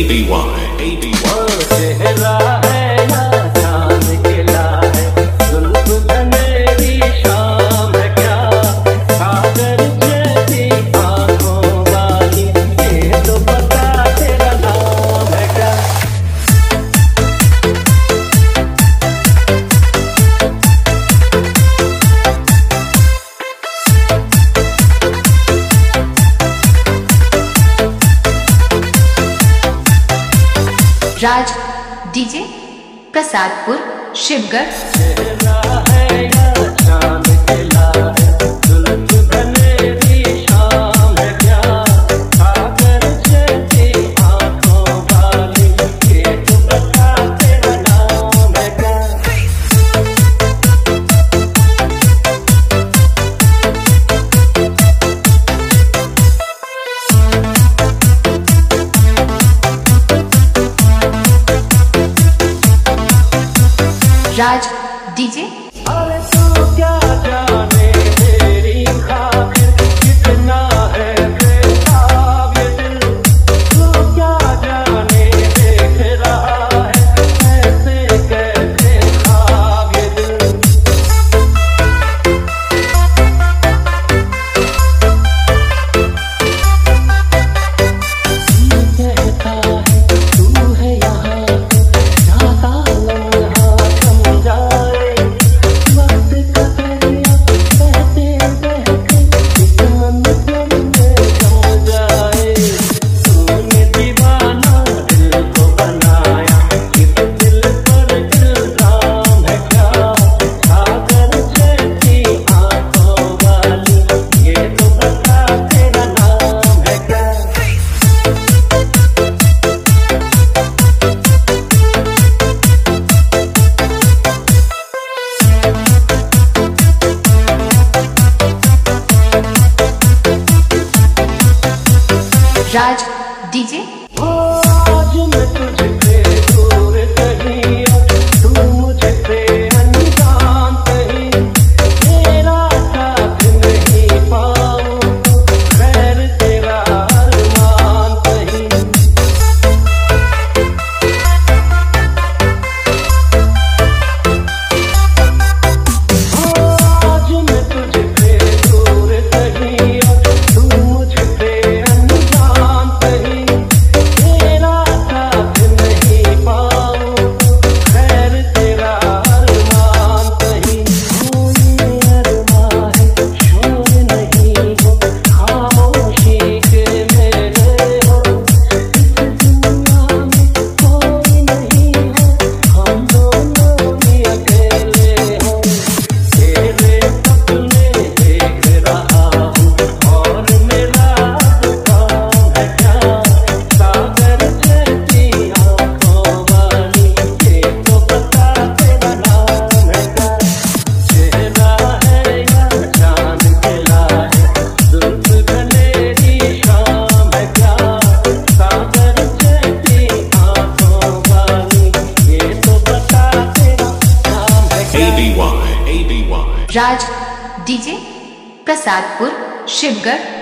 ABY चेहरा है या चांद खिला है, जुल्फ धनेरी शाम है क्या, सागर जैसी आंखों वाली, ये तो बता तेरा नाम है क्या। राज डीजे प्रसादपुर शिवगढ़। चेहरा है या चांद खिला है, जुल्फ धनेरी शाम है क्या, सागर जैसी आंखों वाली, ये तो बता तेरा नाम है क्या। राज डीजे अरे तू क्या जाने तेरी खातिर कितना है बेताब ये दिल, तू क्या जाने देख रहा है कैसे कैसे ख्वाब ये दिल। कहता है तू है यहाँ जाता लम्हा थम जाए, वक्त का दरिया बहते बहते इस मंज़िल में जम जाए। तूने दीवाना दिल को बनाया, इस दिल पर इल्ज़ाम है क्या, सागर जैसी आंखों वाली, ये तो बता तेरा नाम है क्या। राज डीजे आज मैं तुझसे दूर कहीं, तू मुझसे अनजान कहीं, तेरा साथ नहीं पाऊं खैर तेरा अरमान कहीं। आज मैं तुझसे दूर कहीं, तू मुझसे अनजान कहीं, तेरा साथ नहीं पाऊं खैर तेरा अरमान कहीं। कोई अरमान है शोर नहीं हो, खामोशी के मेरे हो, इस दुनिया में कोई नहीं हो, हम दोनों ही अकेले हो। तेरे सपने देख रहा हूँ और मेरा काम है क्या, सागर जैसी आंखों वाली, ये तो बता तेरा नाम है क्या। चेहरा है या चांद खिला है, जुल्फ धनेरी शाम है क्या, सागर जैसी आंखों वाली, ये तो बता तेरा नाम है क्या। राज डीजे प्रसादपुर शिवगढ़।